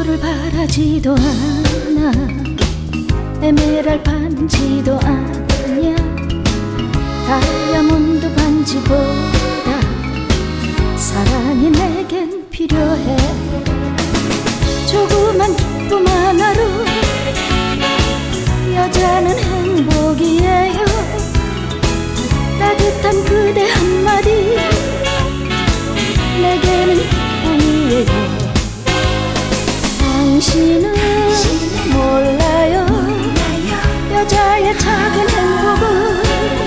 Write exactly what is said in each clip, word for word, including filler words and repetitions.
너를 바라지도 않아. 에메랄 반지도 아니야. 다이아몬드 반지보다 사랑이 내겐 필요해. 조그만 기쁨 하나로 여자는 행복이에요. 따뜻한 그대 한마디 내게는 기쁨이에요. 당신은 몰라요, 여자의 작은 행복을.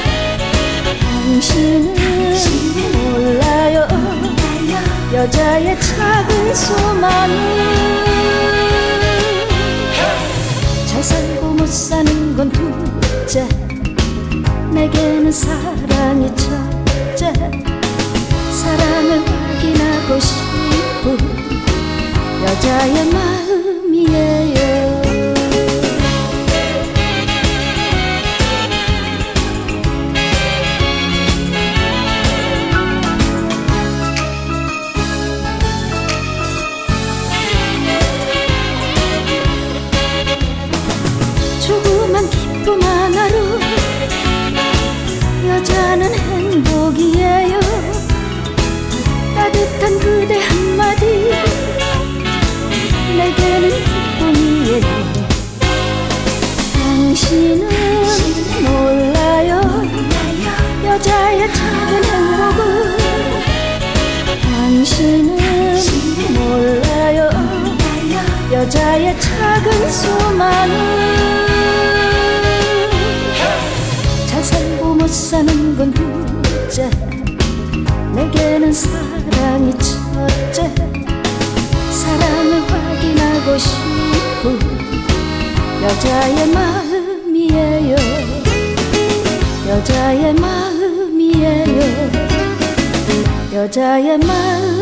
당신은 몰라요, 여자의 작은 소망을. 잘 살고 못 사는 건 둘째, 내게는 사랑이 첫째. 사랑을 확인하고 싶은 여자의 마음이에요. 조그만 기쁨 하나로 여자는 행복이에요. 따뜻한 그대 한마디 내게는 기쁨이에요. 당신은 몰라요, 여자의 작은 행복을. 당신은 몰라요, 여자의 작은 소망을. 잘 살고 못 사는 건 둘째, 내게는 사랑이 첫째. 사랑을 확인하고 싶은 여자의 마음이에요. 여자의 마음이에요. 여자의 마음.